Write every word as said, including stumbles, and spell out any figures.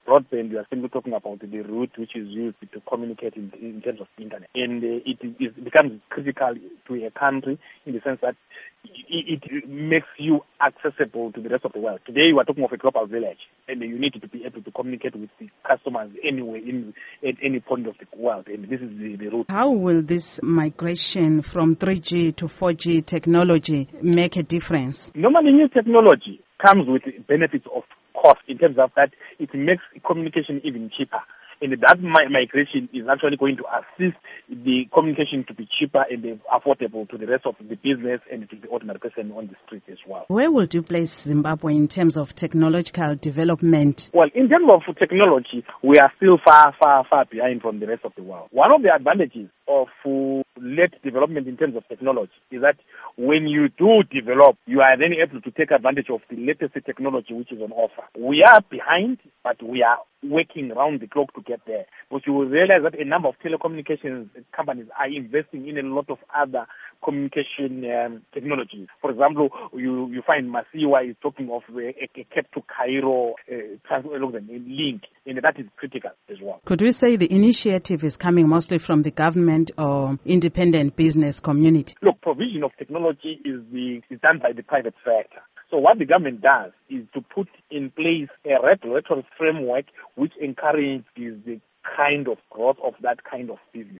broadband, you are simply talking about the route which is used to communicate in, in terms of internet. And uh, it, it becomes critical to a country in the sense that it, it makes you accessible to the rest of the world. Today, you are talking of a global village, and you need to be able to communicate with the customers anywhere, in at any point of the world, and this is the, the route. How will this migration from three G to four G technology make a difference? Normally, new technology comes with benefits of cost in terms of that it makes communication even cheaper. And that migration is actually going to assist the communication to be cheaper and affordable to the rest of the business and to the ordinary person on the street as well. Where would you place Zimbabwe in terms of technological development? Well, in terms of technology, we are still far, far, far behind from the rest of the world. One of the advantages of uh, late development in terms of technology is that when you do develop, you are then able to take advantage of the latest technology which is on offer. We are behind, but we are working around the clock to get there. But you will realize that a number of telecommunications companies are investing in a lot of other communication um, technologies. For example, you, you find Masiwa is talking of a, a Cape to Cairo uh, link, and that is critical as well. Could we say the initiative is coming mostly from the government or independent business community? Look, provision of technology is, the, is done by the private sector. So what the government does is to put in place a regulatory framework which encourages the kind of growth of that kind of business.